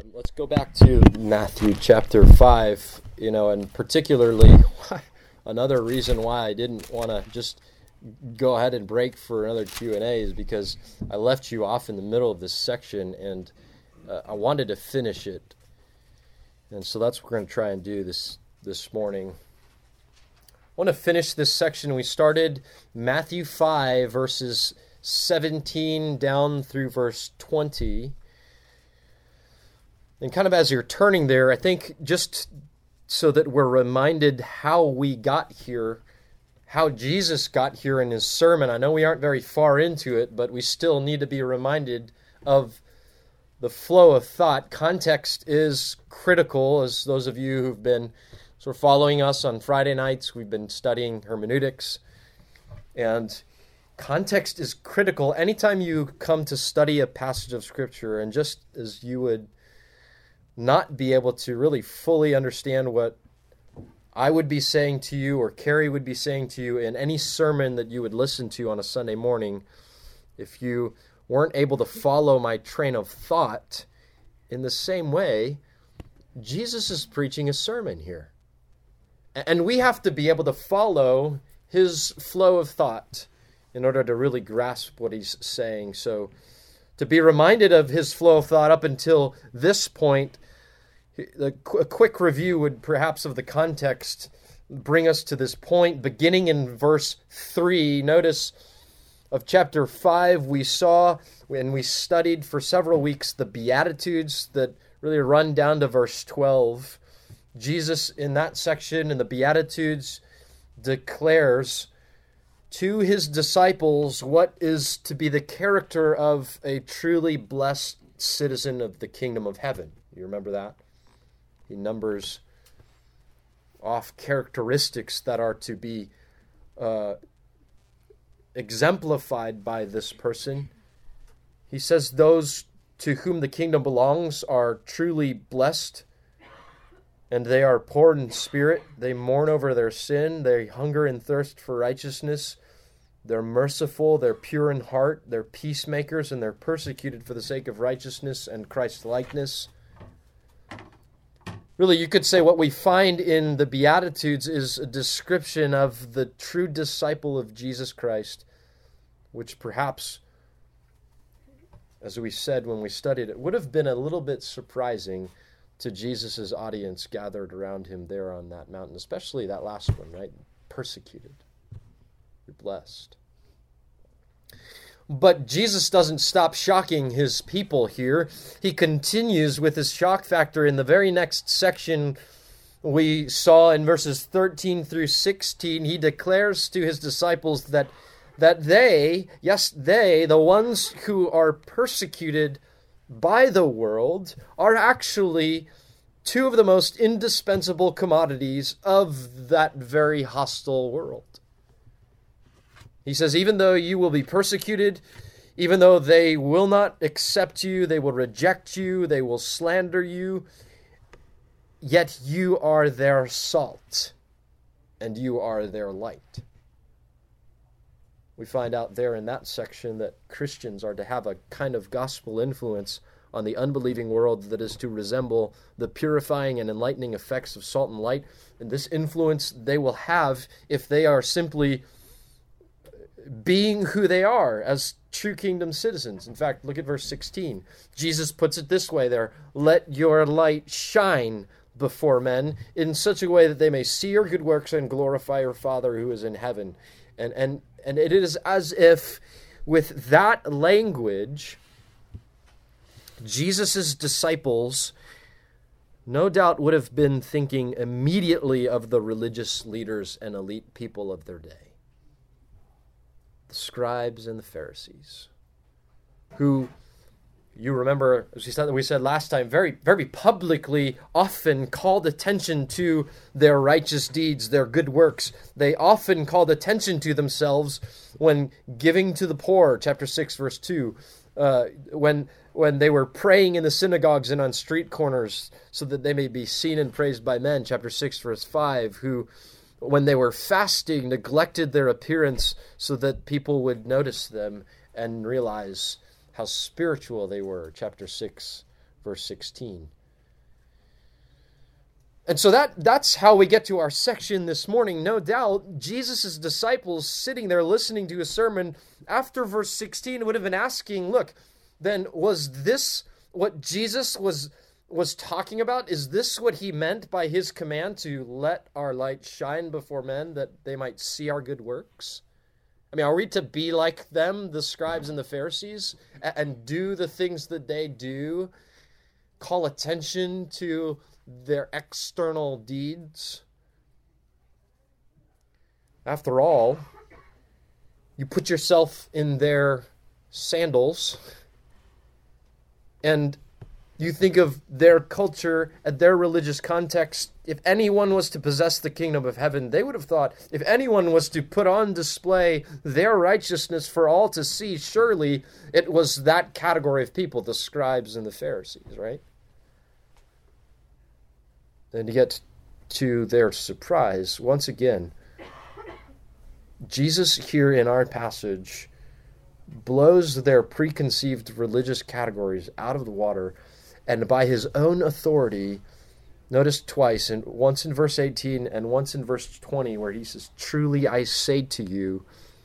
Let's go back to Matthew chapter 5, and particularly another reason why I didn't want to just go ahead and break for another Q&A is because I left you off in the middle of this section and I wanted to finish it. And so that's what we're going to try and do this morning. I want to finish this section. We started Matthew 5, verses 17 down through verse 20. And kind of as you're turning there, I think just so that we're reminded how we got here, how Jesus got here in his sermon. I know we aren't very far into it, but we still need to be reminded of the flow of thought. Context is critical, as those of you who've been sort of following us on Friday nights, we've been studying hermeneutics. And context is critical anytime you come to study a passage of Scripture, and just as you would not be able to really fully understand what I would be saying to you or Carrie would be saying to you in any sermon that you would listen to on a Sunday morning, if you weren't able to follow my train of thought, in the same way, Jesus is preaching a sermon here. And we have to be able to follow his flow of thought in order to really grasp what he's saying. So to be reminded of his flow of thought up until this point, a quick review would perhaps of the context bring us to this point. Beginning in verse 3, notice of chapter 5, we saw and we studied for several weeks the Beatitudes that really run down to verse 12. Jesus in that section in the Beatitudes declares to his disciples what is to be the character of a truly blessed citizen of the kingdom of heaven. You remember that? He numbers off characteristics that are to be exemplified by this person. He says those to whom the kingdom belongs are truly blessed, and they are poor in spirit. They mourn over their sin. They hunger and thirst for righteousness. They're merciful. They're pure in heart. They're peacemakers, and they're persecuted for the sake of righteousness and Christ-likeness. Really, you could say what we find in the Beatitudes is a description of the true disciple of Jesus Christ, which perhaps, as we said when we studied it, would have been a little bit surprising to Jesus' audience gathered around him there on that mountain, especially that last one, right? Persecuted. You're blessed. But Jesus doesn't stop shocking his people here. He continues with his shock factor in the very next section we saw in verses 13 through 16. He declares to his disciples that they, the ones who are persecuted by the world, are actually two of the most indispensable commodities of that very hostile world. He says, even though you will be persecuted, even though they will not accept you, they will reject you, they will slander you, yet you are their salt, and you are their light. We find out there in that section that Christians are to have a kind of gospel influence on the unbelieving world that is to resemble the purifying and enlightening effects of salt and light. And this influence they will have if they are simply being who they are as true kingdom citizens. In fact, look at verse 16. Jesus puts it this way there: let your light shine before men in such a way that they may see your good works and glorify your Father who is in heaven. And it is as if with that language, Jesus' disciples no doubt would have been thinking immediately of the religious leaders and elite people of their day. The scribes and the Pharisees, who, you remember, as we said last time, very, very publicly often called attention to their righteous deeds, their good works. They often called attention to themselves when giving to the poor, chapter 6, verse 2, when they were praying in the synagogues and on street corners so that they may be seen and praised by men, chapter 6, verse 5, who, when they were fasting, neglected their appearance so that people would notice them and realize how spiritual they were, chapter 6, verse 16. And so that's how we get to our section this morning. No doubt, Jesus' disciples sitting there listening to a sermon after verse 16 would have been asking, look, then was this what Jesus was talking about? Is this what he meant by his command to let our light shine before men, that they might see our good works? I mean, are we to be like them, the scribes and the Pharisees, and do the things that they do, call attention to their external deeds? After all, you put yourself in their sandals and you think of their culture and their religious context. If anyone was to possess the kingdom of heaven, they would have thought, if anyone was to put on display their righteousness for all to see, surely it was that category of people, the scribes and the Pharisees, right? And yet, to their surprise, once again, Jesus here in our passage blows their preconceived religious categories out of the water, and by his own authority, notice twice, and once in verse 18 and once in verse 20, where he says, "Truly I say to you,"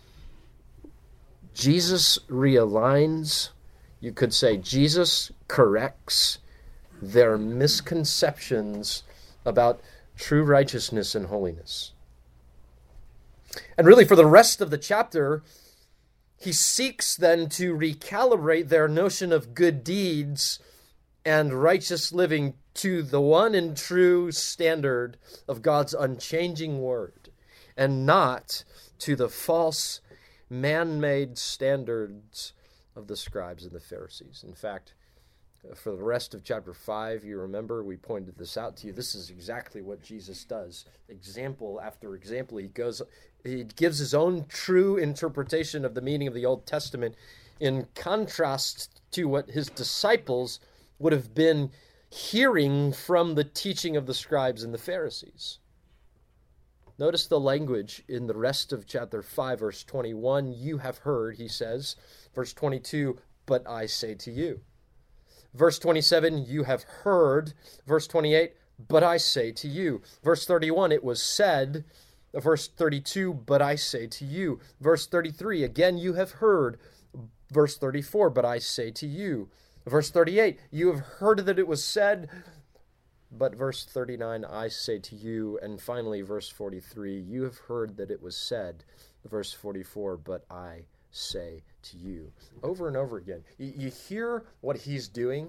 Jesus realigns, you could say Jesus corrects their misconceptions about true righteousness and holiness. And really, for the rest of the chapter, he seeks then to recalibrate their notion of good deeds and righteous living to the one and true standard of God's unchanging word, and not to the false, man-made standards of the scribes and the Pharisees. In fact, for the rest of chapter 5, you remember, we pointed this out to you. This is exactly what Jesus does. Example after example, he gives his own true interpretation of the meaning of the Old Testament in contrast to what his disciples would have been hearing from the teaching of the scribes and the Pharisees. Notice the language in the rest of chapter 5, verse 21. You have heard, he says. Verse 22, but I say to you. Verse 27, you have heard. Verse 28, but I say to you. Verse 31, it was said. Verse 32, but I say to you. Verse 33, again, you have heard. Verse 34, but I say to you. Verse 38, you have heard that it was said. But verse 39, I say to you. And finally, verse 43, you have heard that it was said. Verse 44, but I say to you. Over and over again. You hear what he's doing?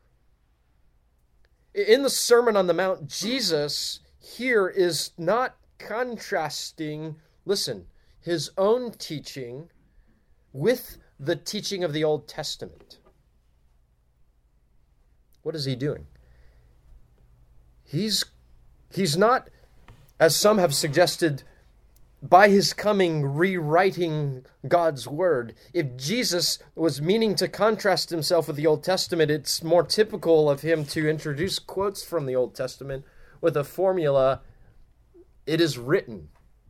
In the Sermon on the Mount, Jesus here is not contrasting, listen, his own teaching with the teaching of the Old Testament. What is he doing? He's not, as some have suggested, by his coming, rewriting God's word. If Jesus was meaning to contrast himself with the Old Testament, it's more typical of him to introduce quotes from the Old Testament with a formula, it is written,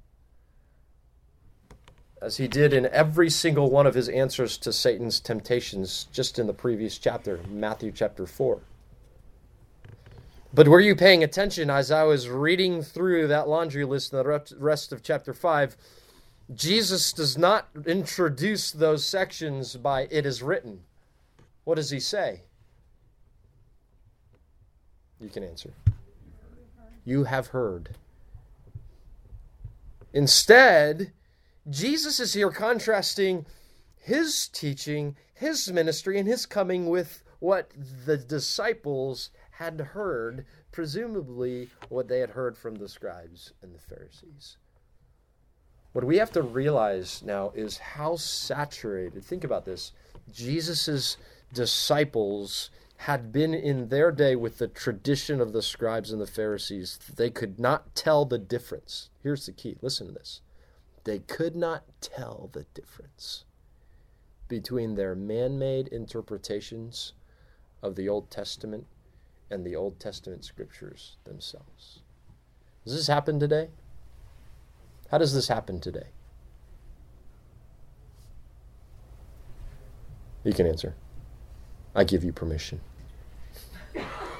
as he did in every single one of his answers to Satan's temptations just in the previous chapter, Matthew chapter 4. But were you paying attention as I was reading through that laundry list in the rest of chapter 5? Jesus does not introduce those sections by "it is written." What does he say? You can answer. You have heard. Instead, Jesus is here contrasting his teaching, his ministry, and his coming with what the disciples had heard, presumably what they had heard from the scribes and the Pharisees. What we have to realize now is how saturated, think about this, Jesus' disciples had been in their day with the tradition of the scribes and the Pharisees. They could not tell the difference. Here's the key. Listen to this. They could not tell the difference between their man-made interpretations of the Old Testament and the Old Testament scriptures themselves. Does this happen today? How does this happen today? You can answer. I give you permission.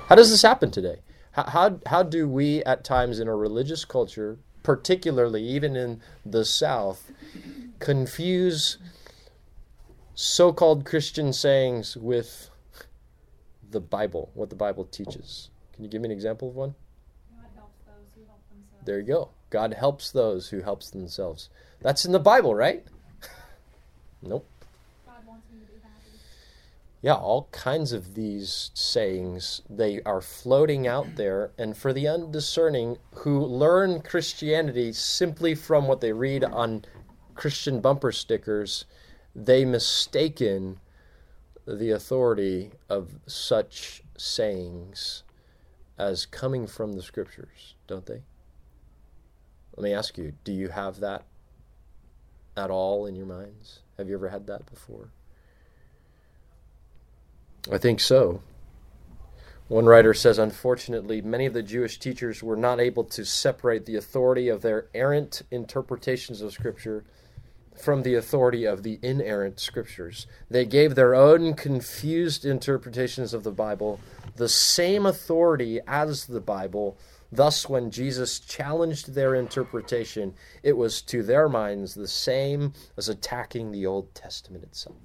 How does this happen today? How do we at times in a religious culture, particularly even in the South, confuse so-called Christian sayings with the Bible, what the Bible teaches? Can you give me an example of one? God helps those who help themselves. There you go. God helps those who help themselves. That's in the Bible, right? Nope. God wants me to be happy. Yeah, all kinds of these sayings, they are floating out there, and for the undiscerning who learn Christianity simply from what they read on Christian bumper stickers, they mistaken the authority of such sayings as coming from the Scriptures, don't they? Let me ask you, do you have that at all in your minds? Have you ever had that before? I think so. One writer says, unfortunately, many of the Jewish teachers were not able to separate the authority of their errant interpretations of Scripture from the authority of the inerrant Scriptures. They gave their own confused interpretations of the Bible the same authority as the Bible. Thus, when Jesus challenged their interpretation, it was to their minds the same as attacking the Old Testament itself.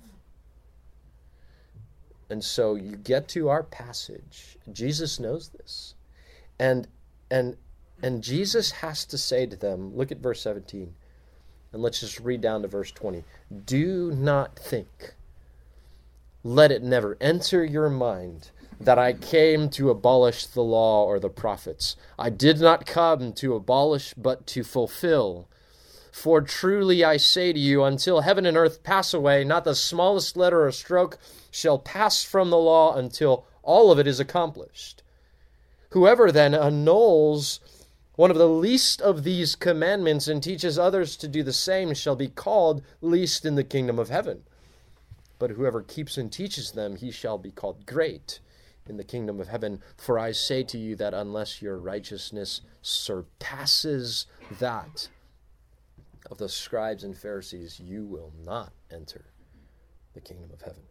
And so you get to our passage. Jesus knows this. And Jesus has to say to them, look at verse 17, and let's just read down to verse 20. Do not think, let it never enter your mind that I came to abolish the law or the prophets. I did not come to abolish, but to fulfill. For truly I say to you, until heaven and earth pass away, not the smallest letter or stroke shall pass from the law until all of it is accomplished. Whoever then annuls one of the least of these commandments and teaches others to do the same shall be called least in the kingdom of heaven. But whoever keeps and teaches them, he shall be called great in the kingdom of heaven. For I say to you that unless your righteousness surpasses that of the scribes and Pharisees, you will not enter the kingdom of heaven.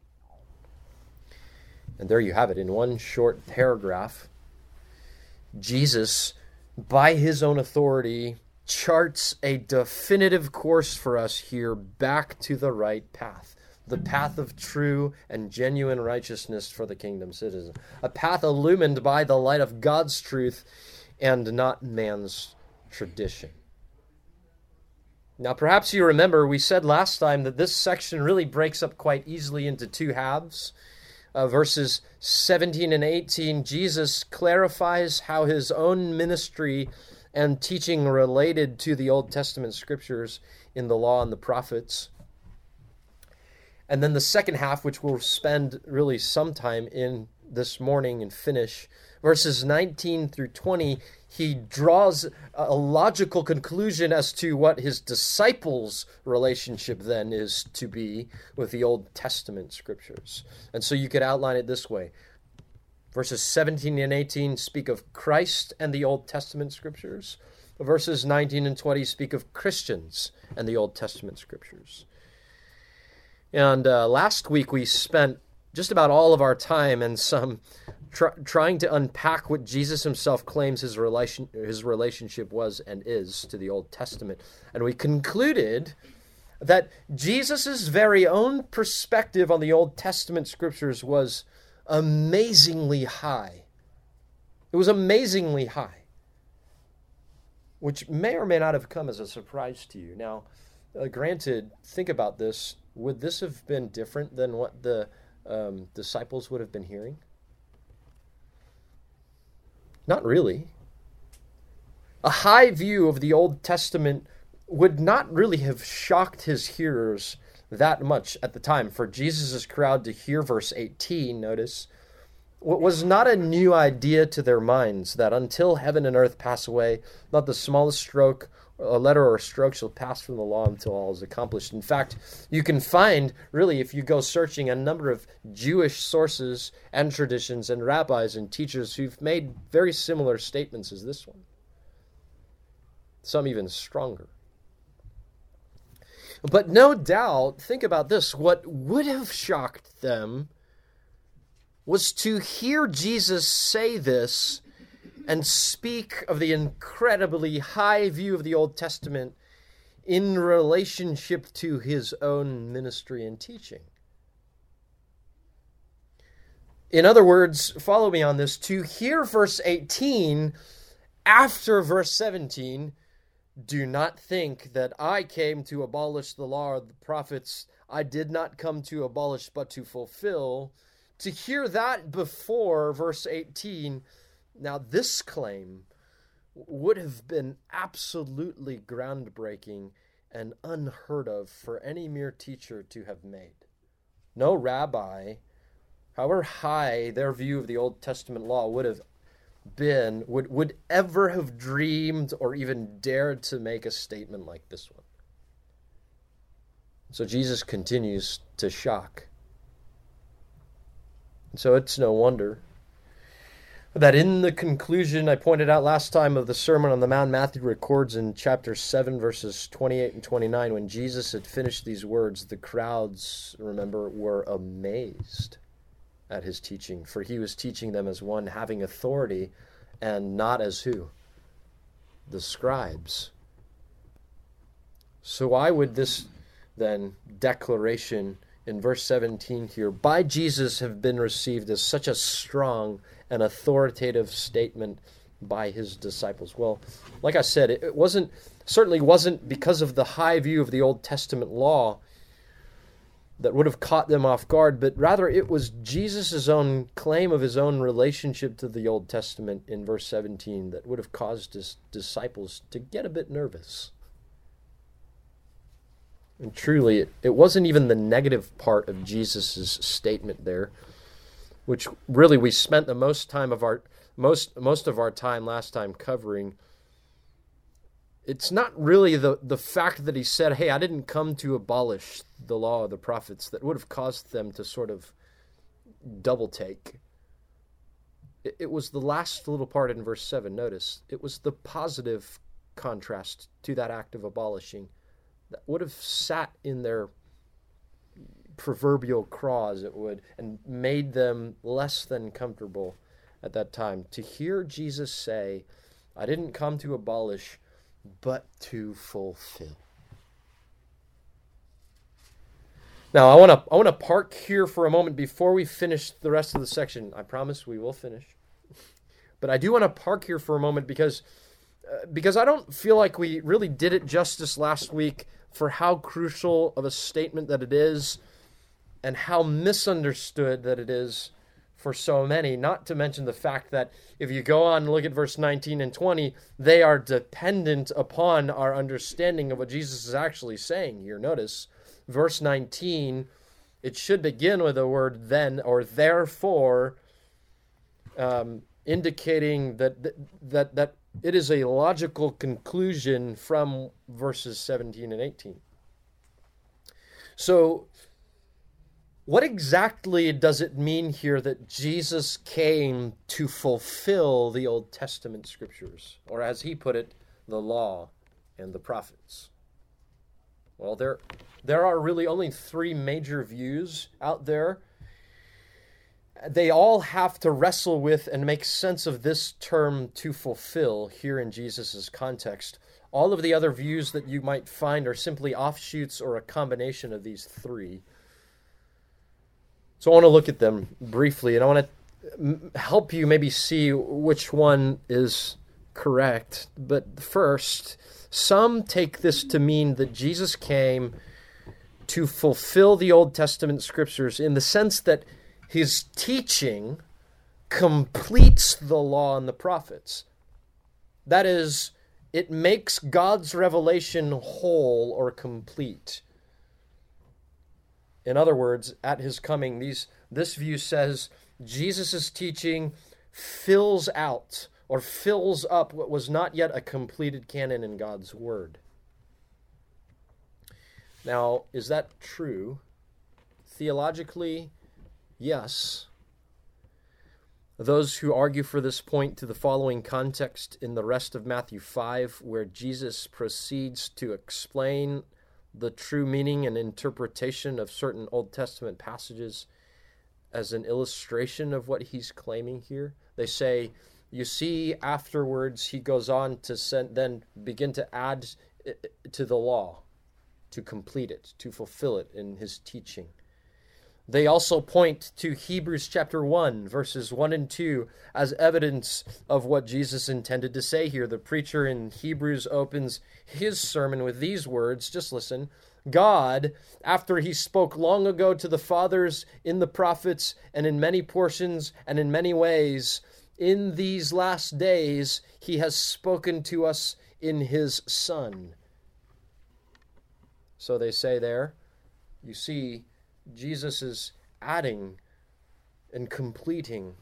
And there you have it. In one short paragraph, Jesus, by his own authority, charts a definitive course for us here back to the right path. The path of true and genuine righteousness for the kingdom citizen. A path illumined by the light of God's truth and not man's tradition. Now, perhaps you remember we said last time that this section really breaks up quite easily into two halves. Verses 17 and 18, Jesus clarifies how his own ministry and teaching related to the Old Testament scriptures in the law and the prophets. And then the second half, which we'll spend really some time in this morning and finish, verses 19 through 20, he draws a logical conclusion as to what his disciples' relationship then is to be with the Old Testament scriptures. And so you could outline it this way. Verses 17 and 18 speak of Christ and the Old Testament scriptures. Verses 19 and 20 speak of Christians and the Old Testament scriptures. And last week we spent just about all of our time and some trying to unpack what Jesus himself claims his relationship was and is to the Old Testament. And we concluded that Jesus' very own perspective on the Old Testament scriptures was amazingly high. It was amazingly high, which may or may not have come as a surprise to you. Now, granted, think about this. Would this have been different than what the disciples would have been hearing? Not really. A high view of the Old Testament would not really have shocked his hearers that much at the time. For Jesus' crowd to hear verse 18, notice, what was not a new idea to their minds, that until heaven and earth pass away, not the smallest stroke, a letter or a stroke shall pass from the law until all is accomplished. In fact, you can find, really, if you go searching, a number of Jewish sources and traditions and rabbis and teachers who've made very similar statements as this one. Some even stronger. But no doubt, think about this, what would have shocked them was to hear Jesus say this and speak of the incredibly high view of the Old Testament in relationship to his own ministry and teaching. In other words, follow me on this, to hear verse 18 after verse 17, do not think that I came to abolish the law or the prophets. I did not come to abolish but to fulfill. To hear that before verse 18, now this claim would have been absolutely groundbreaking and unheard of for any mere teacher to have made. No rabbi, however high their view of the Old Testament law would have been, would ever have dreamed or even dared to make a statement like this one. So Jesus continues to shock. And so it's no wonder that in the conclusion I pointed out last time of the Sermon on the Mount, Matthew records in chapter 7, verses 28 and 29, when Jesus had finished these words, the crowds, remember, were amazed at his teaching, for he was teaching them as one having authority and not as who? The scribes. So why would this then declaration in verse 17 here by Jesus have been received as such a strong and authoritative statement by his disciples? Well, like I said, it certainly wasn't because of the high view of the Old Testament law that would have caught them off guard, but rather it was Jesus' own claim of his own relationship to the Old Testament in verse 17 that would have caused his disciples to get a bit nervous. And truly, it wasn't even the negative part of Jesus' statement there, which really we spent the most of our time last time covering. It's not really the fact that he said, hey, I didn't come to abolish the law of the prophets, that would have caused them to sort of double take. It was the last little part in verse 7, notice. It was the positive contrast to that act of abolishing that would have sat in their proverbial craws, it would, and made them less than comfortable at that time. To hear Jesus say, I didn't come to abolish, but to fulfill. Now, I want to park here for a moment before we finish the rest of the section. I promise we will finish. But I do want to park here for a moment because I don't feel like we really did it justice last week for how crucial of a statement that it is and how misunderstood that it is for so many, not to mention the fact that if you go on and look at verse 19 and 20, they are dependent upon our understanding of what Jesus is actually saying here. Notice, verse 19, it should begin with the word then or therefore, indicating that it is a logical conclusion from verses 17 and 18. So, what exactly does it mean here that Jesus came to fulfill the Old Testament scriptures? Or as he put it, the law and the prophets? Well, there are really only three major views out there. They all have to wrestle with and make sense of this term to fulfill here in Jesus' context. All of the other views that you might find are simply offshoots or a combination of these three. So I want to look at them briefly, and I want to help you maybe see which one is correct. But first, some take this to mean that Jesus came to fulfill the Old Testament scriptures in the sense that his teaching completes the law and the prophets. That is, it makes God's revelation whole or complete. In other words, at his coming, this view says Jesus' teaching fills out or fills up what was not yet a completed canon in God's Word. Now, is that true? Theologically, yes. Those who argue for this point to the following context in the rest of Matthew 5, where Jesus proceeds to explain the true meaning and interpretation of certain Old Testament passages, as an illustration of what he's claiming here. They say, you see, afterwards he goes on to then begin to add to the law, to complete it, to fulfill it in his teaching. They also point to Hebrews chapter 1, verses 1 and 2 as evidence of what Jesus intended to say here. The preacher in Hebrews opens his sermon with these words. Just listen. God, after he spoke long ago to the fathers in the prophets and in many portions and in many ways, in these last days he has spoken to us in his Son. So they say there, you see, Jesus is adding and completing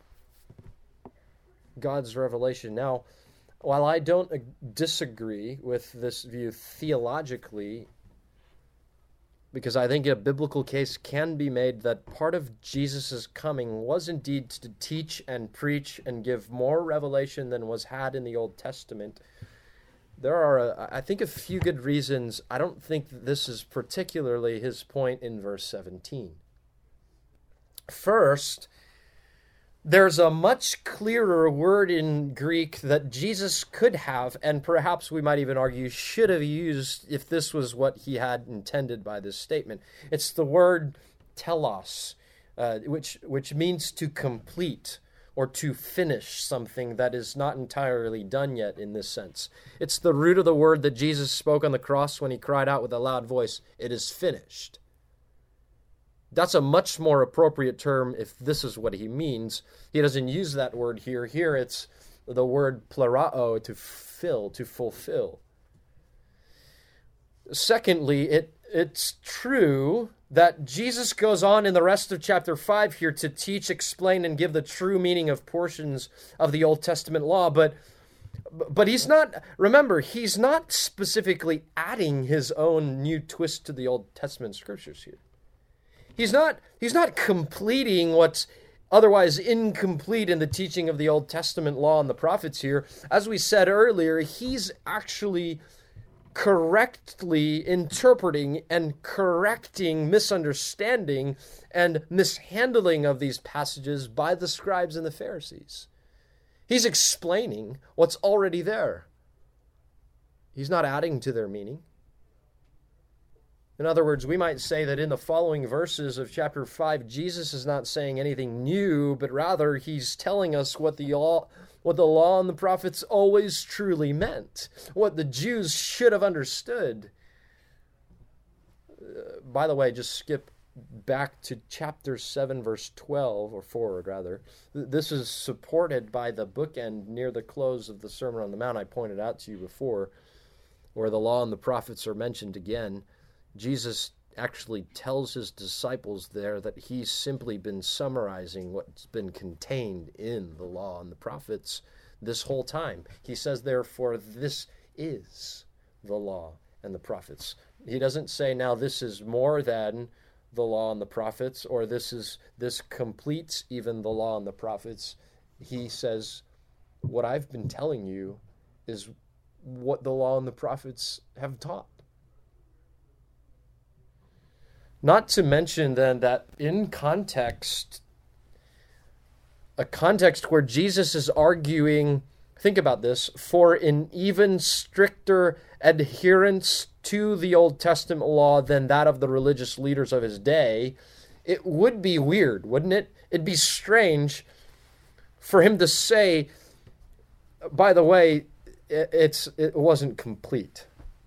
God's revelation. Now, while I don't disagree with this view theologically, because I think a biblical case can be made that part of Jesus' coming was indeed to teach and preach and give more revelation than was had in the Old Testament, there are, I think, a few good reasons. I don't think that this is particularly his point in verse 17. First, there's a much clearer word in Greek that Jesus could have, and perhaps we might even argue should have used if this was what he had intended by this statement. It's the word telos, which means to complete or to finish something that is not entirely done yet in this sense. It's the root of the word that Jesus spoke on the cross when he cried out with a loud voice, "It is finished." That's a much more appropriate term if this is what he means. He doesn't use that word here. Here it's the word plerao, to fill, to fulfill. Secondly, it's true that Jesus goes on in the rest of chapter 5 here to teach, explain, and give the true meaning of portions of the Old Testament law, but he's not, remember, he's not specifically adding his own new twist to the Old Testament scriptures here. He's not completing what's otherwise incomplete in the teaching of the Old Testament law and the prophets here. As we said earlier, he's actually correctly interpreting and correcting misunderstanding and mishandling of these passages by the scribes and the Pharisees. He's explaining what's already there. He's not adding to their meaning. In other words, we might say that in the following verses of chapter 5, Jesus is not saying anything new, but rather he's telling us what the law and the prophets always truly meant, what the Jews should have understood. By the way, just skip back to chapter 7, verse 12, or forward rather. This is supported by the bookend near the close of the Sermon on the Mount I pointed out to you before, where the law and the prophets are mentioned again. Jesus actually tells his disciples there that he's simply been summarizing what's been contained in the law and the prophets this whole time. He says, therefore, this is the law and the prophets. He doesn't say, now this is more than the law and the prophets, or this completes even the law and the prophets. He says, what I've been telling you is what the law and the prophets have taught. Not to mention then that in context, a context where Jesus is arguing, think about this, for an even stricter adherence to the Old Testament law than that of the religious leaders of his day, it would be weird, wouldn't it? It'd be strange for him to say, by the way, it wasn't complete.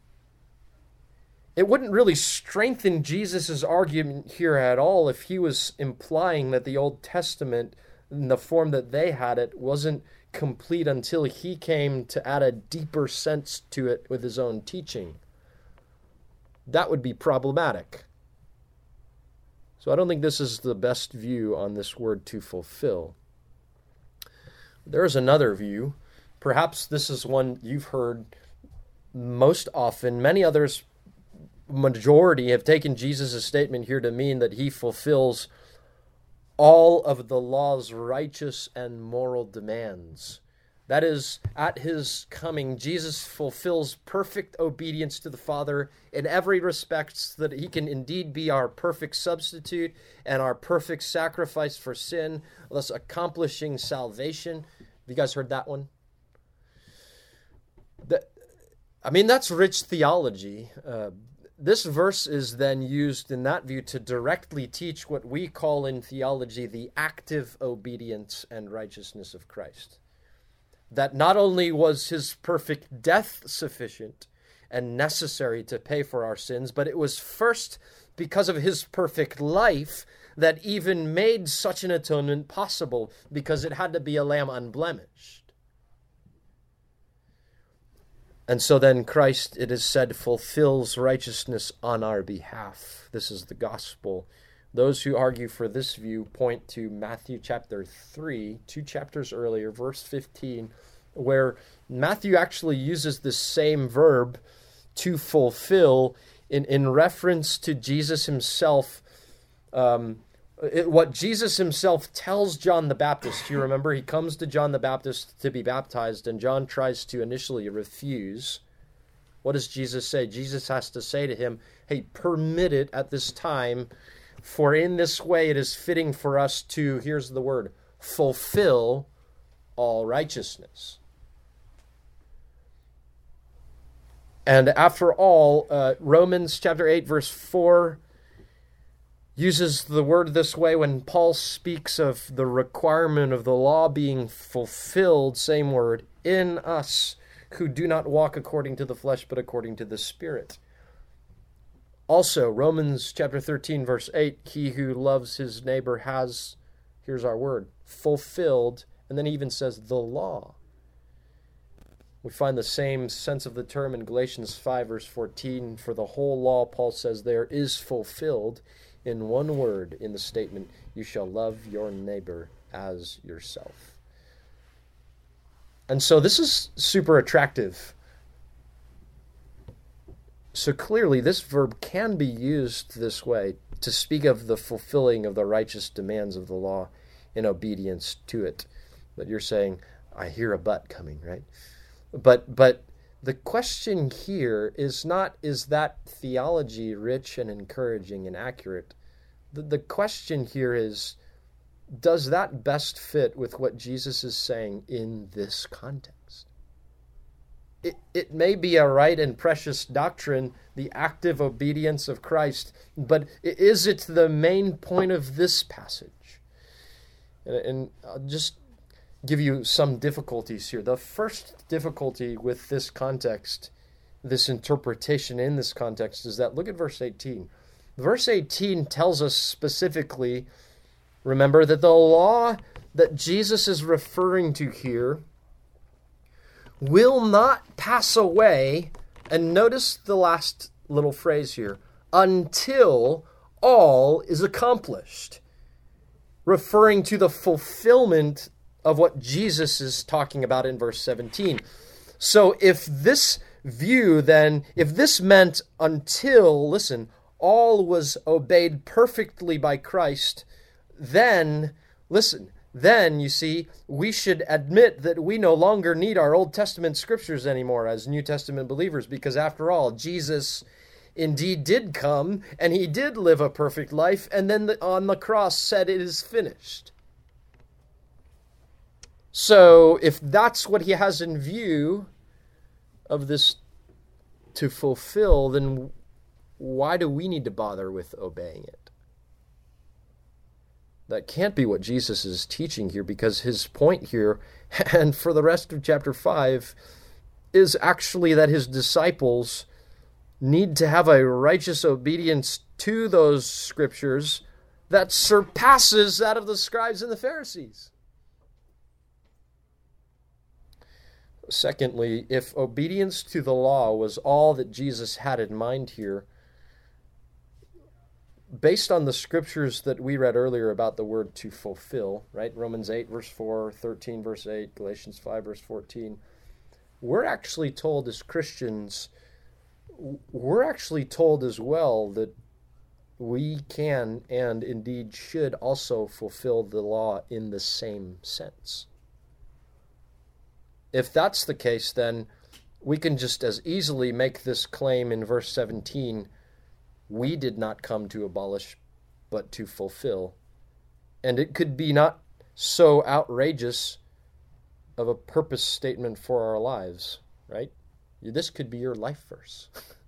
It wouldn't really strengthen Jesus' argument here at all if he was implying that the Old Testament, in the form that they had it, wasn't complete until he came to add a deeper sense to it with his own teaching. That would be problematic. So I don't think this is the best view on this word to fulfill. There is another view. Perhaps this is one you've heard most often. Many others, majority, have taken Jesus' statement here to mean that he fulfills all of the law's righteous and moral demands. That is, at his coming, Jesus fulfills perfect obedience to the Father in every respect so that he can indeed be our perfect substitute and our perfect sacrifice for sin, thus accomplishing salvation. Have you guys heard that one? That's rich theology. This verse is then used in that view to directly teach what we call in theology the active obedience and righteousness of Christ. That not only was his perfect death sufficient and necessary to pay for our sins, but it was first because of his perfect life that even made such an atonement possible, because it had to be a lamb unblemished. And so then Christ, it is said, fulfills righteousness on our behalf. This is the gospel. Those who argue for this view point to Matthew chapter 3, 2 chapters earlier, verse 15, where Matthew actually uses the same verb, to fulfill, in reference to Jesus himself. What Jesus himself tells John the Baptist. You remember, he comes to John the Baptist to be baptized, and John tries to initially refuse. What does Jesus say? Jesus has to say to him, hey, permit it at this time, for in this way it is fitting for us to, here's the word, fulfill all righteousness. And after all, Romans chapter 8, verse 4 uses the word this way when Paul speaks of the requirement of the law being fulfilled, same word, in us who do not walk according to the flesh, but according to the Spirit. Also, Romans chapter 13, verse 8, he who loves his neighbor has, here's our word, fulfilled, and then he even says the law. We find the same sense of the term in Galatians 5, verse 14. For the whole law, Paul says, there is fulfilled in one word in the statement, you shall love your neighbor as yourself. And so this is super attractive. So clearly, this verb can be used this way to speak of the fulfilling of the righteous demands of the law in obedience to it. But you're saying, I hear a but coming, right? But the question here is not, is that theology rich and encouraging and accurate? The question here is, does that best fit with what Jesus is saying in this context? It may be a right and precious doctrine, the active obedience of Christ, but is it the main point of this passage? And I'll just give you some difficulties here. The first difficulty with this context, this interpretation in this context, is that look at verse 18. Verse 18 tells us specifically, remember, that the law that Jesus is referring to here will not pass away, and notice the last little phrase here, until all is accomplished, referring to the fulfillment of what Jesus is talking about in verse 17. So if this view then, if this meant until, listen, all was obeyed perfectly by Christ, then, listen, then, you see, we should admit that we no longer need our Old Testament scriptures anymore as New Testament believers, because after all, Jesus indeed did come, and he did live a perfect life, and then on the cross said, it is finished. So, if that's what he has in view of this to fulfill, then why do we need to bother with obeying it? That can't be what Jesus is teaching here, because his point here, and for the rest of chapter 5, is actually that his disciples need to have a righteous obedience to those scriptures that surpasses that of the scribes and the Pharisees. Secondly, if obedience to the law was all that Jesus had in mind here, based on the scriptures that we read earlier about the word to fulfill, right? Romans 8, verse 4, 13, verse 8, Galatians 5, verse 14. We're actually told as Christians, we're actually told as well that we can and indeed should also fulfill the law in the same sense. if that's the case, then we can just as easily make this claim in verse 17, we did not come to abolish, but to fulfill. And it could be not so outrageous of a purpose statement for our lives, right? This could be your life verse.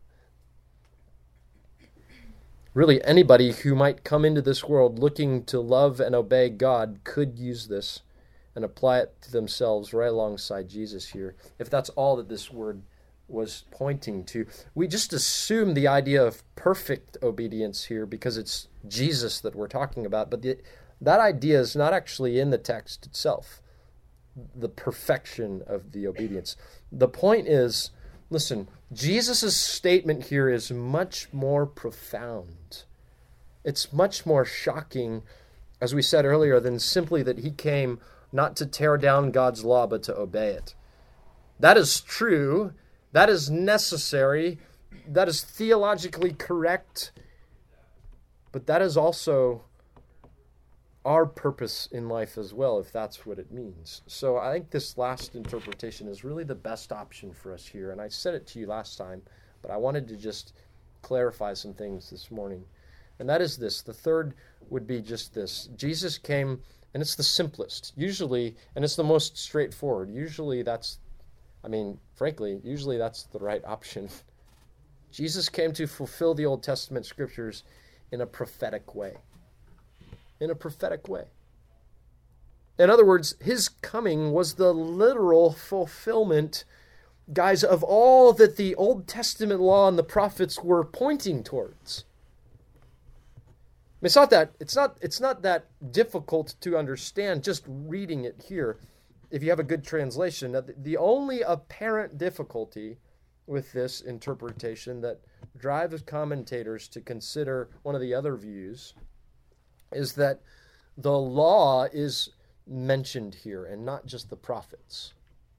Really, anybody who might come into this world looking to love and obey God could use this and apply it to themselves right alongside Jesus here, if that's all that this word was pointing to. We just assume the idea of perfect obedience here because it's Jesus that we're talking about, but that idea is not actually in the text itself, the perfection of the obedience. The point is, listen, Jesus' statement here is much more profound. It's much more shocking, as we said earlier, than simply that he came not to tear down God's law, but to obey it. That is true. That is necessary. That is theologically correct. But that is also our purpose in life as well, if that's what it means. So I think this last interpretation is really the best option for us here. And I said it to you last time, but I wanted to just clarify some things this morning. And that is this. The third would be just this. Jesus came, and it's the simplest, usually, and it's the most straightforward. Usually usually that's the right option. Jesus came to fulfill the Old Testament scriptures in a prophetic way. In a prophetic way. In other words, his coming was the literal fulfillment, guys, of all that the Old Testament law and the prophets were pointing towards. It's not that difficult to understand just reading it here if you have a good translation. Now, the only apparent difficulty with this interpretation that drives commentators to consider one of the other views is that the law is mentioned here and not just the prophets.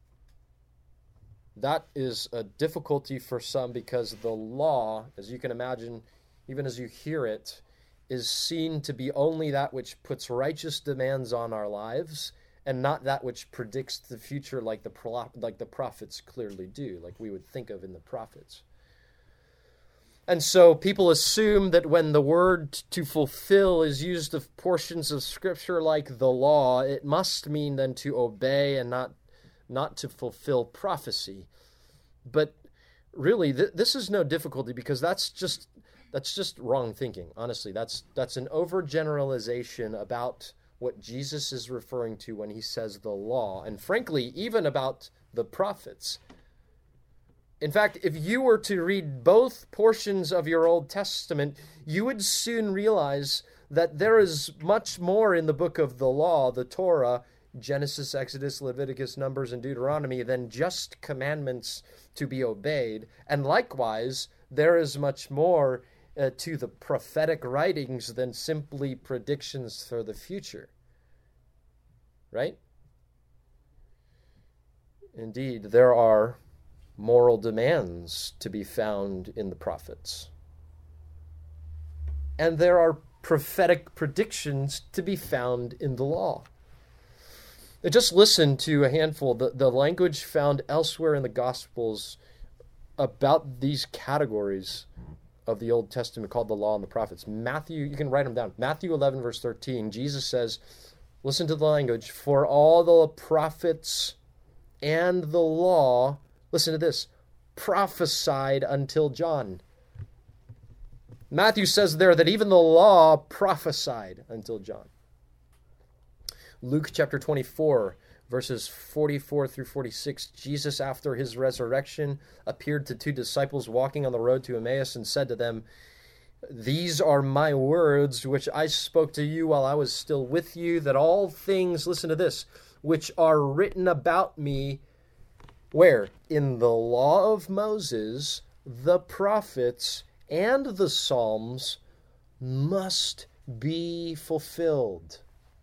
That is a difficulty for some because the law, as you can imagine, even as you hear it, is seen to be only that which puts righteous demands on our lives and not that which predicts the future like the prophets clearly do, like we would think of in the prophets. And so people assume that when the word to fulfill is used of portions of Scripture like the law, it must mean then to obey and not to fulfill prophecy. But really, this is no difficulty because that's just wrong thinking. Honestly, that's an overgeneralization about what Jesus is referring to when he says the law, and frankly, even about the prophets. In fact, if you were to read both portions of your Old Testament, you would soon realize that there is much more in the book of the law, the Torah, Genesis, Exodus, Leviticus, Numbers, and Deuteronomy, than just commandments to be obeyed. And likewise, there is much more to the prophetic writings than simply predictions for the future. Right? Indeed, there are moral demands to be found in the prophets. And there are prophetic predictions to be found in the law. Just listen to a handful, the language found elsewhere in the Gospels about these categories of the Old Testament called the law and the prophets. Matthew, you can write them down. Matthew 11, verse 13, Jesus says, listen to the language, for all the prophets and the law, listen to this, prophesied until John. Matthew says there that even the law prophesied until John. Luke chapter 24, verses 44 through 46, Jesus, after his resurrection, appeared to two disciples walking on the road to Emmaus and said to them, these are my words which I spoke to you while I was still with you, that all things, listen to this, which are written about me, where? In the law of Moses, the prophets, and the Psalms must be fulfilled.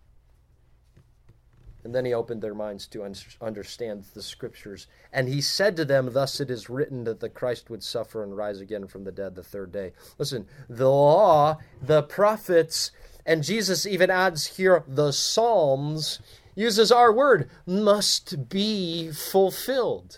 And then he opened their minds to understand the Scriptures. And he said to them, thus it is written that the Christ would suffer and rise again from the dead the third day. Listen, the law, the prophets, and Jesus even adds here the Psalms, uses our word, must be fulfilled.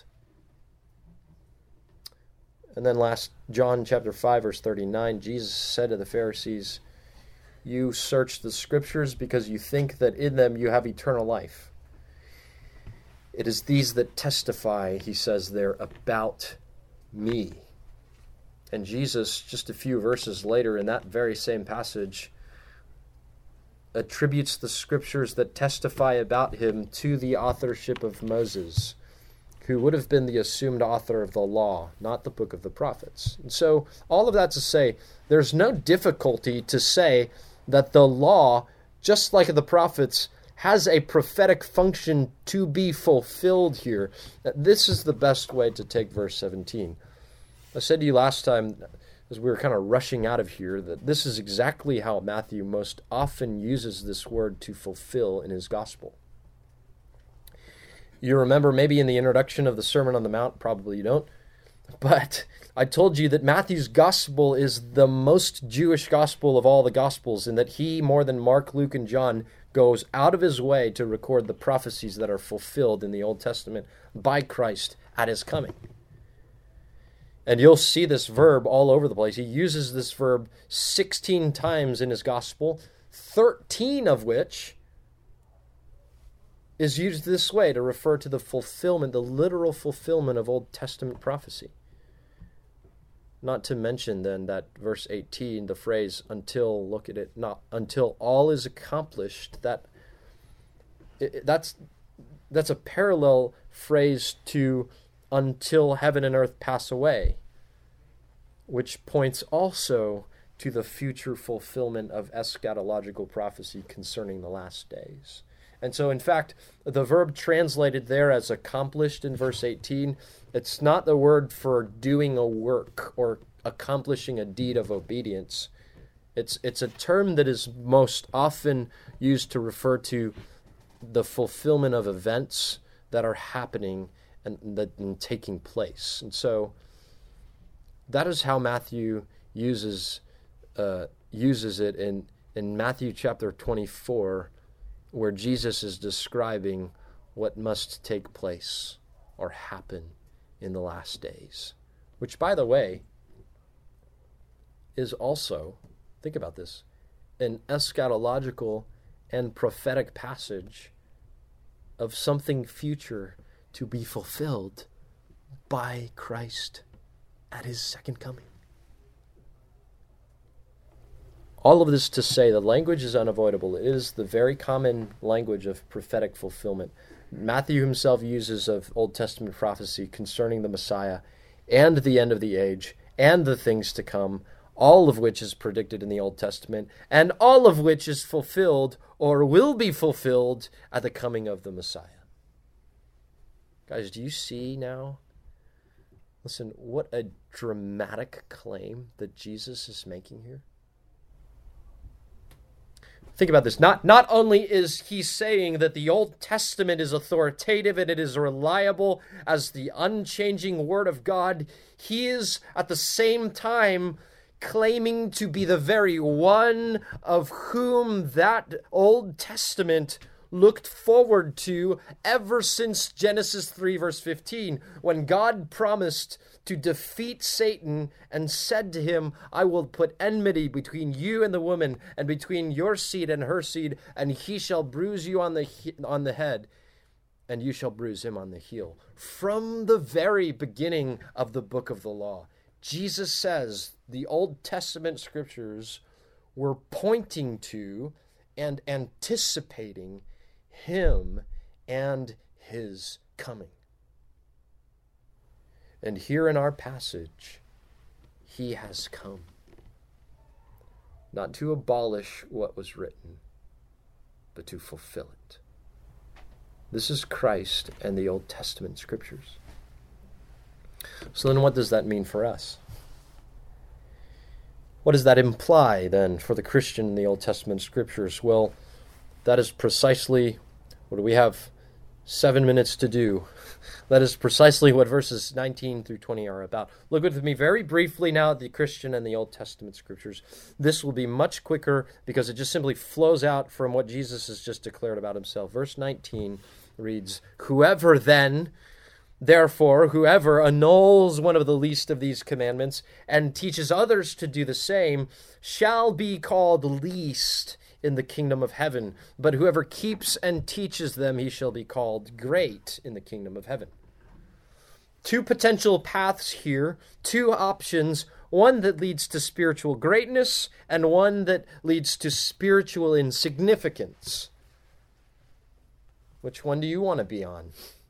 And then last, John chapter 5, verse 39, Jesus said to the Pharisees, you search the Scriptures because you think that in them you have eternal life. It is these that testify, he says there, about me. And Jesus, just a few verses later in that very same passage, attributes the Scriptures that testify about him to the authorship of Moses, who would have been the assumed author of the law, not the book of the prophets. And so all of that to say, there's no difficulty to say that the law, just like the prophets, has a prophetic function to be fulfilled here. This is the best way to take verse 17. I said to you last time, as we were kind of rushing out of here, that this is exactly how Matthew most often uses this word to fulfill in his gospel. You remember maybe in the introduction of the Sermon on the Mount, probably you don't, but I told you that Matthew's gospel is the most Jewish gospel of all the gospels, in that he, more than Mark, Luke, and John, goes out of his way to record the prophecies that are fulfilled in the Old Testament by Christ at his coming. And you'll see this verb all over the place. He uses this verb 16 times in his gospel, 13 of which is used this way to refer to the fulfillment, the literal fulfillment of Old Testament prophecy. Not to mention then that verse 18, the phrase until, look at it, not until all is accomplished, that's a parallel phrase to until heaven and earth pass away, which points also to the future fulfillment of eschatological prophecy concerning the last days. And so, in fact, the verb translated there as accomplished in verse 18, it's not the word for doing a work or accomplishing a deed of obedience. It's a term that is most often used to refer to the fulfillment of events that are happening and taking place. And so that is how Matthew uses it in Matthew chapter 24, where Jesus is describing what must take place or happen in the last days. Which, by the way, is also, think about this, an eschatological and prophetic passage of something future to be fulfilled by Christ at his second coming. All of this to say the language is unavoidable. It is the very common language of prophetic fulfillment. Matthew himself uses of Old Testament prophecy concerning the Messiah and the end of the age and the things to come, all of which is predicted in the Old Testament, and all of which is fulfilled or will be fulfilled at the coming of the Messiah. Guys, do you see now? Listen, what a dramatic claim that Jesus is making here. Think about this. Not only is he saying that the Old Testament is authoritative and it is reliable as the unchanging Word of God, he is at the same time claiming to be the very one of whom that Old Testament looked forward to ever since Genesis 3 verse 15, when God promised to defeat Satan and said to him, I will put enmity between you and the woman, and between your seed and her seed, and he shall bruise you on the head, and you shall bruise him on the heel. From the very beginning of the book of the law, Jesus says the Old Testament scriptures were pointing to and anticipating him and his coming. And here in our passage, he has come, not to abolish what was written, but to fulfill it. This is Christ and the Old Testament scriptures. So then what does that mean for us? What does that imply then for the Christian in the Old Testament scriptures? Well, that is precisely what we have 7 minutes to do. That is precisely what verses 19 through 20 are about. Look with me very briefly now at the Christian and the Old Testament scriptures. This will be much quicker because it just simply flows out from what Jesus has just declared about himself. Verse 19 reads, "Whoever then, therefore, whoever annuls one of the least of these commandments and teaches others to do the same shall be called least in the kingdom of heaven. But whoever keeps and teaches them, he shall be called great in the kingdom of heaven." Two potential paths here, two options, one that leads to spiritual greatness and one that leads to spiritual insignificance. Which one do you want to be on?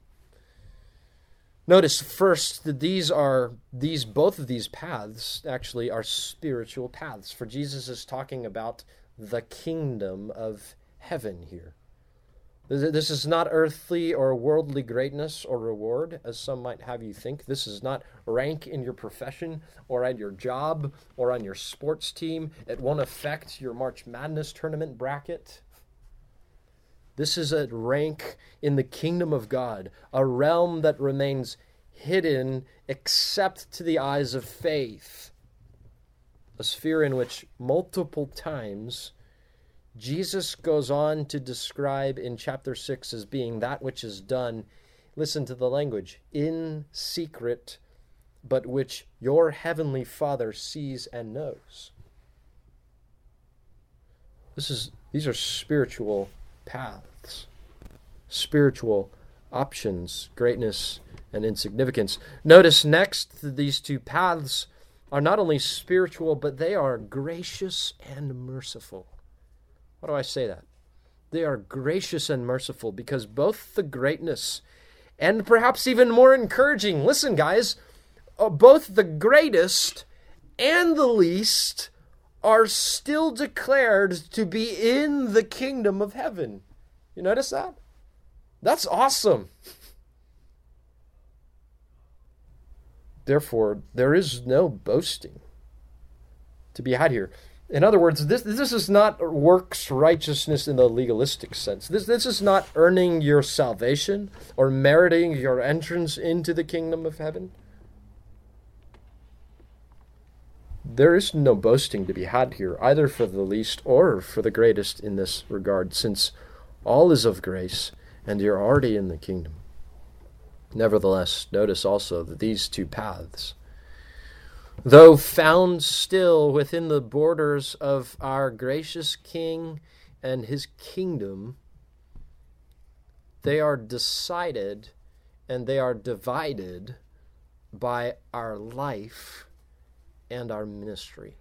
Notice first that both of these paths actually are spiritual paths, for Jesus is talking about the kingdom of heaven here. This is not earthly or worldly greatness or reward, as some might have you think. This is not rank in your profession or at your job or on your sports team. It won't affect your March Madness tournament bracket. This is a rank in the kingdom of God, a realm that remains hidden except to the eyes of faith. A sphere in which multiple times Jesus goes on to describe in chapter 6 as being that which is done, listen to the language, in secret, but which your heavenly Father sees and knows. These are spiritual paths, spiritual options, greatness and insignificance. Notice next that these two paths are not only spiritual, but they are gracious and merciful. Why do I say that? They are gracious and merciful because both the greatness and perhaps even more encouraging, listen guys, both the greatest and the least are still declared to be in the kingdom of heaven. You notice that? That's awesome. Therefore, there is no boasting to be had here. In other words, this is not works righteousness in the legalistic sense. This is not earning your salvation or meriting your entrance into the kingdom of heaven. There is no boasting to be had here, either for the least or for the greatest in this regard, since all is of grace and you're already in the kingdom. Nevertheless, notice also that these two paths, though found still within the borders of our gracious King and his kingdom, they are decided and they are divided by our life and our ministry,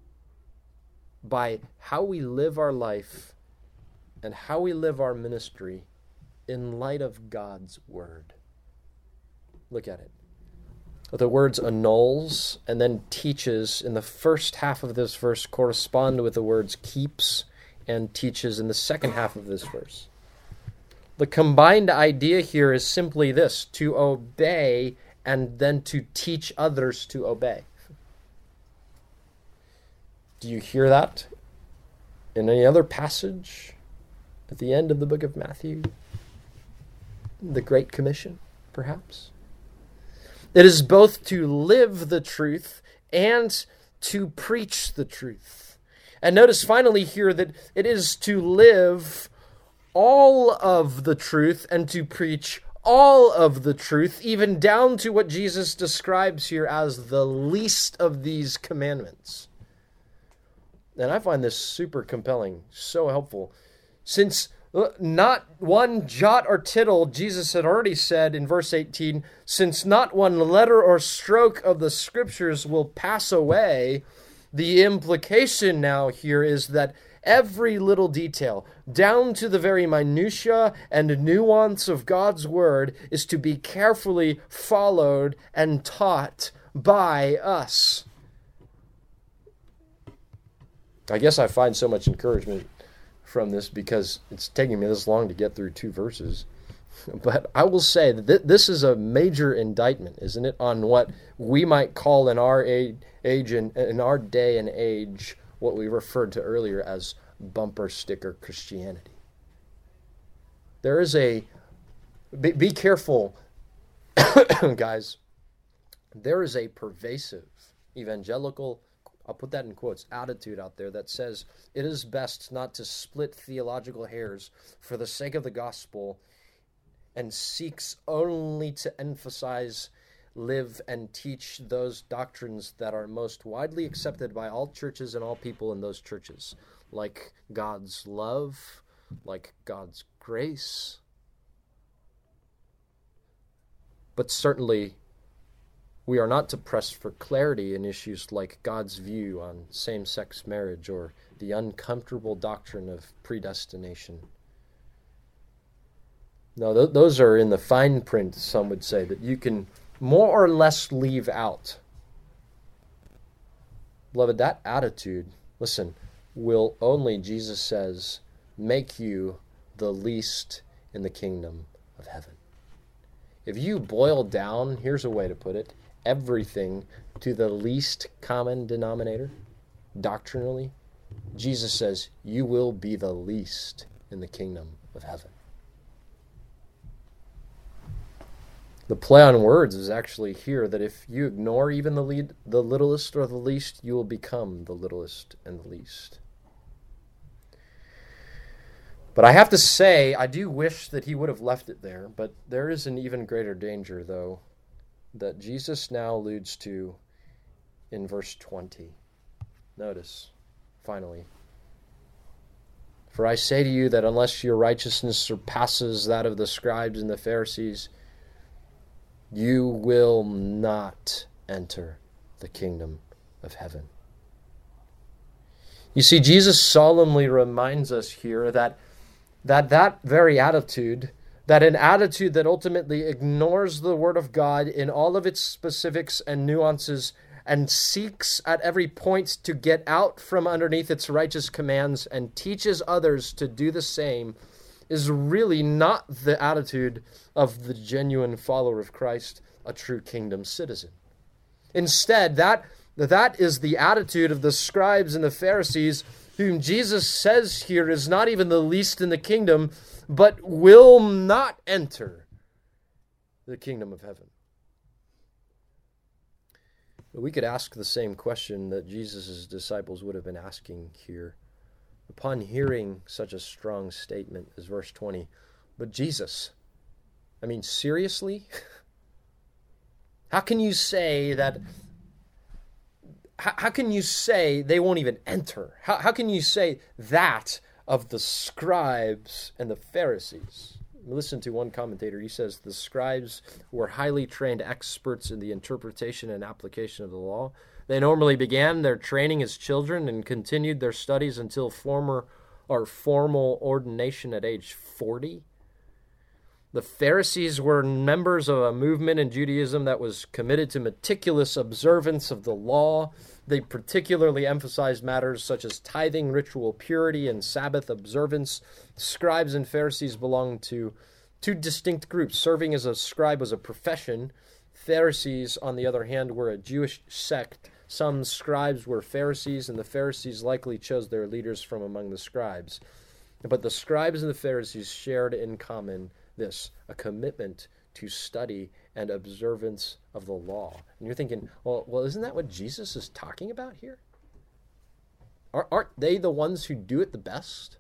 by how we live our life and how we live our ministry in light of God's word. Look at it. The words annuls and then teaches in the first half of this verse correspond with the words keeps and teaches in the second half of this verse. The combined idea here is simply this: to obey and then to teach others to obey. Do you hear that in any other passage at the end of the book of Matthew? The Great Commission, perhaps? It is both to live the truth and to preach the truth. And notice finally here that it is to live all of the truth and to preach all of the truth, even down to what Jesus describes here as the least of these commandments. And I find this super compelling, so helpful, since not one jot or tittle, Jesus had already said in verse 18, since not one letter or stroke of the scriptures will pass away, the implication now here is that every little detail, down to the very minutiae and nuance of God's word, is to be carefully followed and taught by us. I guess I find so much encouragement from this because it's taking me this long to get through 2 verses. But I will say that this is a major indictment, isn't it, on what we might call in our age and in our day and age what we referred to earlier as bumper sticker Christianity. There is a Be careful, guys. There is a pervasive evangelical, I'll put that in quotes, attitude out there that says it is best not to split theological hairs for the sake of the gospel and seeks only to emphasize, live, and teach those doctrines that are most widely accepted by all churches and all people in those churches, like God's love, like God's grace. But certainly, we are not to press for clarity in issues like God's view on same-sex marriage or the uncomfortable doctrine of predestination. No, those are in the fine print, some would say, that you can more or less leave out. Beloved, that attitude, listen, will only, Jesus says, make you the least in the kingdom of heaven. If you boil down, here's a way to put it, everything to the least common denominator, doctrinally, Jesus says, you will be the least in the kingdom of heaven. The play on words is actually here that if you ignore even the littlest or the least, you will become the littlest and the least. But I have to say, I do wish that he would have left it there, but there is an even greater danger, though, that Jesus now alludes to in verse 20. Notice, finally, for I say to you that unless your righteousness surpasses that of the scribes and the Pharisees, you will not enter the kingdom of heaven. You see, Jesus solemnly reminds us here that very attitude, that an attitude that ultimately ignores the Word of God in all of its specifics and nuances and seeks at every point to get out from underneath its righteous commands and teaches others to do the same, is really not the attitude of the genuine follower of Christ, a true kingdom citizen. Instead, that is the attitude of the scribes and the Pharisees, whom Jesus says here is not even the least in the kingdom, but will not enter the kingdom of heaven. We could ask the same question that Jesus' disciples would have been asking here upon hearing such a strong statement as verse 20. But Jesus, I mean, seriously? How can you say that? How can you say they won't even enter? How can you say that of the scribes and the Pharisees? Listen to one commentator. He says the scribes were highly trained experts in the interpretation and application of the law. They normally began their training as children and continued their studies until formal ordination at age 40. The Pharisees were members of a movement in Judaism that was committed to meticulous observance of the law. They particularly emphasized matters such as tithing, ritual purity, and Sabbath observance. Scribes and Pharisees belonged to two distinct groups. Serving as a scribe was a profession. Pharisees, on the other hand, were a Jewish sect. Some scribes were Pharisees, and the Pharisees likely chose their leaders from among the scribes. But the scribes and the Pharisees shared in common this, a commitment to study and observance of the law. And you're thinking, well, isn't that what Jesus is talking about here? Aren't they the ones who do it the best?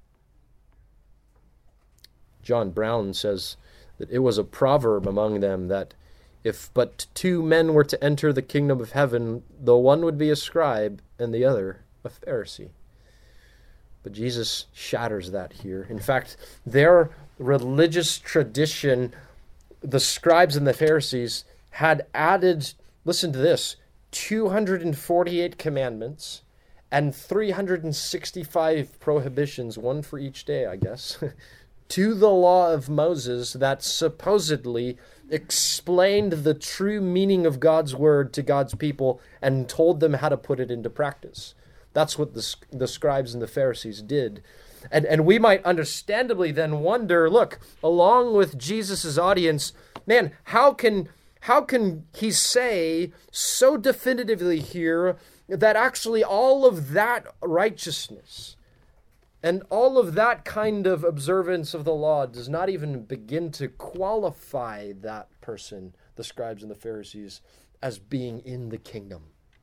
John Brown says that it was a proverb among them that if but two men were to enter the kingdom of heaven, the one would be a scribe and the other a Pharisee. But Jesus shatters that here. In fact, their religious tradition, the scribes and the Pharisees had added, listen to this, 248 commandments and 365 prohibitions, one for each day, I guess, to the law of Moses that supposedly explained the true meaning of God's word to God's people and told them how to put it into practice. That's what the scribes and the Pharisees did. And we might understandably then wonder, look, along with Jesus' audience, man, how can he say so definitively here that actually all of that righteousness And all of that kind of observance of the law does not even begin to qualify that person, the scribes and the Pharisees, as being in the kingdom.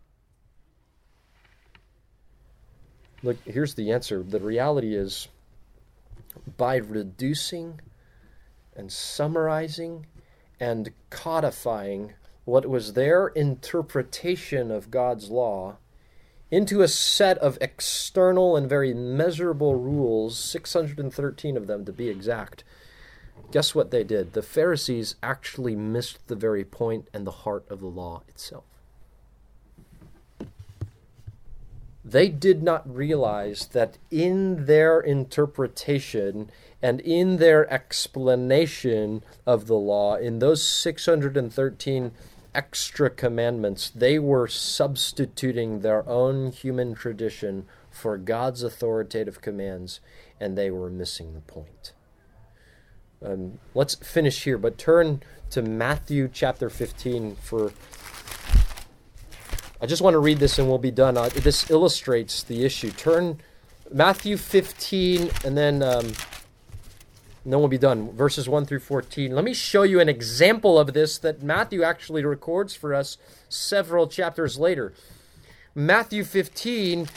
Look, here's the answer. The reality is, by reducing and summarizing and codifying what was their interpretation of God's law into a set of external and very measurable rules, 613 of them to be exact, guess what they did? The Pharisees actually missed the very point and the heart of the law itself. They did not realize that in their interpretation and in their explanation of the law, in those 613 extra commandments, they were substituting their own human tradition for God's authoritative commands, and they were missing the point. Let's finish here, but turn to Matthew chapter 15 for... I just want to read this and we'll be done. This illustrates the issue. Turn Matthew 15 and then we'll be done. Verses 1 through 14. Let me show you an example of this that Matthew actually records for us several chapters later. Matthew 15,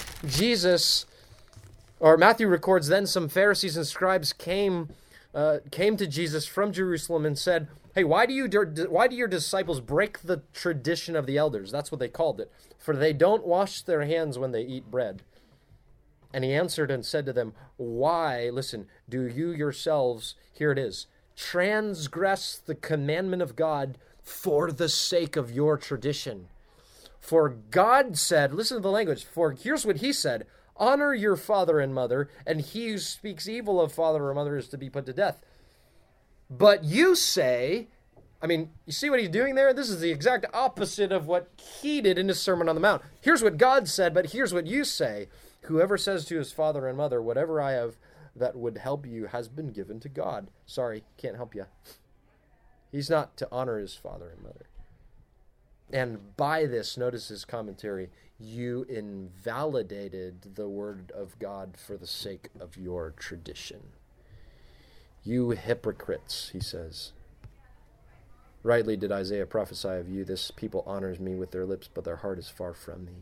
Matthew records, then some Pharisees and scribes came to Jesus from Jerusalem and said, "Hey, why do your disciples break the tradition of the elders?" That's what they called it. "For they don't wash their hands when they eat bread." And he answered and said to them, "Why, listen, do you yourselves," here it is, "transgress the commandment of God for the sake of your tradition? For God said," listen to the language, for here's what he said, "Honor your father and mother, and he who speaks evil of father or mother is to be put to death. But you say," you see what he's doing there? This is the exact opposite of what he did in his Sermon on the Mount. Here's what God said, but here's what you say. "Whoever says to his father and mother, 'Whatever I have that would help you has been given to God.'" Sorry, can't help you. He's not to honor his father and mother. And by this, notice his commentary, "you invalidated the word of God for the sake of your tradition. You hypocrites," he says. "Rightly did Isaiah prophesy of you, this people honors me with their lips, but their heart is far from me."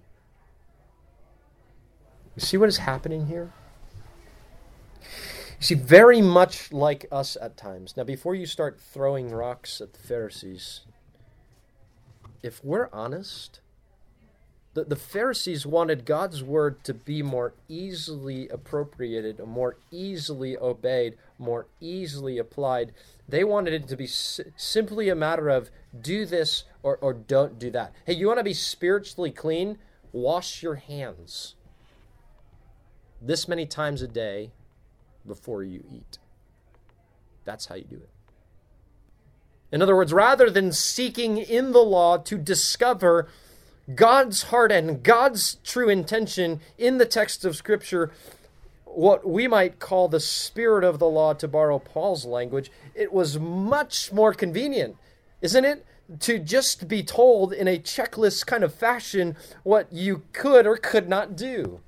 You see what is happening here? You see, very much like us at times. Now, before you start throwing rocks at the Pharisees, if we're honest, the Pharisees wanted God's word to be more easily appropriated, more easily obeyed, more easily applied. They wanted it to be simply a matter of do this or don't do that. Hey, you want to be spiritually clean? Wash your hands this many times a day before you eat. That's how you do it. In other words, rather than seeking in the law to discover God's heart and God's true intention in the text of Scripture, what we might call the spirit of the law, to borrow Paul's language, it was much more convenient, isn't it, to just be told in a checklist kind of fashion what you could or could not do.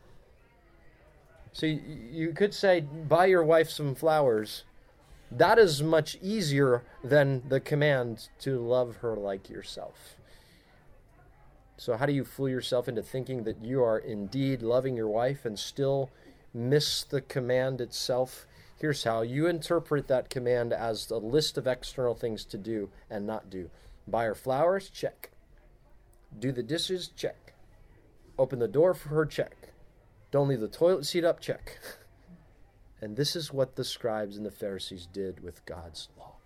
So you could say, buy your wife some flowers. That is much easier than the command to love her like yourself. So how do you fool yourself into thinking that you are indeed loving your wife and still miss the command itself? Here's how. You interpret that command as a list of external things to do and not do. Buy her flowers? Check. Do the dishes? Check. Open the door for her? Check. Don't leave the toilet seat up? Check. And this is what the scribes and the Pharisees did with God's law.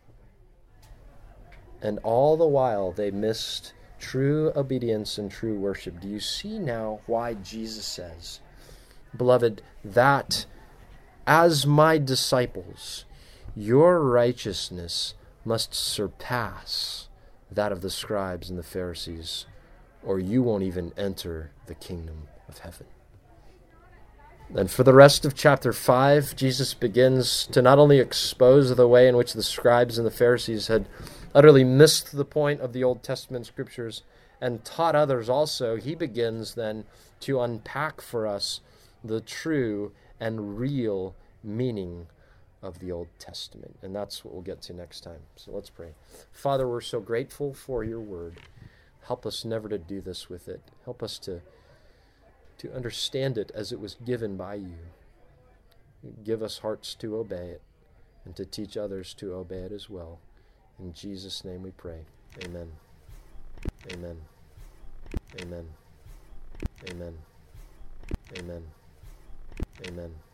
And all the while they missed true obedience and true worship. Do you see now why Jesus says, "Beloved, that as my disciples, your righteousness must surpass that of the scribes and the Pharisees, or you won't even enter the kingdom of heaven"? And for the rest of chapter 5, Jesus begins to not only expose the way in which the scribes and the Pharisees had utterly missed the point of the Old Testament scriptures and taught others also, he begins then to unpack for us the true and real meaning of the Old Testament. And that's what we'll get to next time. So let's pray. Father, we're so grateful for your word. Help us never to do this with it. Help us to understand it as it was given by you. Give us hearts to obey it and to teach others to obey it as well. In Jesus' name we pray. Amen. Amen. Amen. Amen. Amen. Amen.